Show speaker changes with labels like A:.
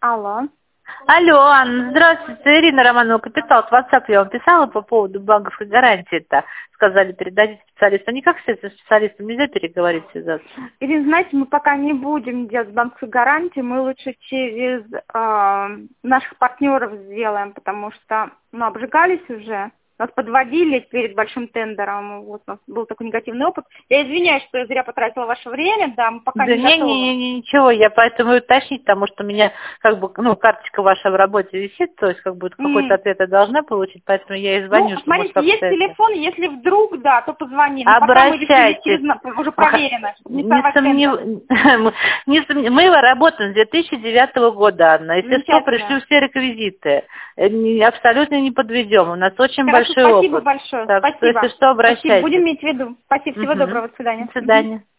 A: Алло.
B: Алло, Анна, здравствуйте, Ирина Романова, Капитал, в WhatsApp я вам писала по поводу банковской гарантии-то. Сказали, передадите специалисту. А никак с этим специалистом нельзя переговорить, связаться?
A: Ирина, знаете, мы пока не будем делать банковскую гарантию, мы лучше через наших партнеров сделаем, потому что, обжигались уже. Нас подводили перед большим тендером, вот у нас был такой негативный опыт. Я извиняюсь, что я зря потратила ваше время, да, мы пока
B: Да
A: не готовы.
B: ничего, я поэтому и уточнить, потому что у меня карточка ваша в работе висит, то есть какой-то ответ я должна получить, поэтому я и звоню, что
A: смотрите, есть телефон, если вдруг, да, то позвони. Но пока мы решили уже проверено, не сорвать тендер.
B: Мы работаем с 2009 года, Анна. Если что, пришлю все реквизиты. Абсолютно не подведем. У нас очень большой опыт.
A: Спасибо большое.
B: Так,
A: Спасибо.
B: Если что, обращайтесь.
A: Будем иметь в виду. Спасибо. Всего доброго. До свидания.
B: До свидания.